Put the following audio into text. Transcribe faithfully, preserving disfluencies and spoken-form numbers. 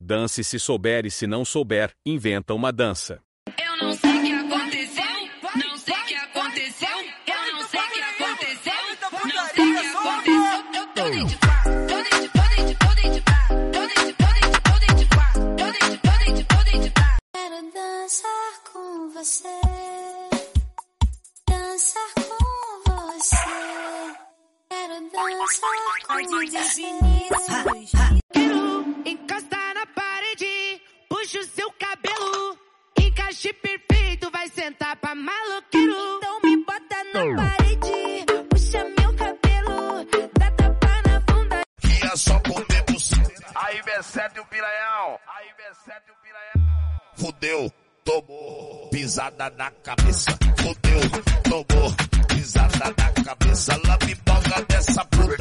Dance se souber e se não souber, inventa uma dança. Eu não sei o que aconteceu, não sei o que aconteceu, eu não sei o que aconteceu, não sei o que aconteceu. Eu tô dentro de quatro, tô dentro de quatro, tô dentro de quatro, tô dentro de quatro, tô dentro de quatro, tô dentro de quatro, tô dentro de quatro. Quero dançar com você, dançar com você. Quero dançar com você. Quero encostar na parede, puxa o seu cabelo, encaixe perfeito, vai sentar pra maloqueiro. Então me bota na parede, puxa meu cabelo, dá tapa na bunda. Que é só comer buceta. Aí vê sete o piranhão, aí vê sete o piranhão. Fudeu, tomou, pisada na cabeça. Fudeu, tomou, pisada na cabeça. Lambiboga dessa puta.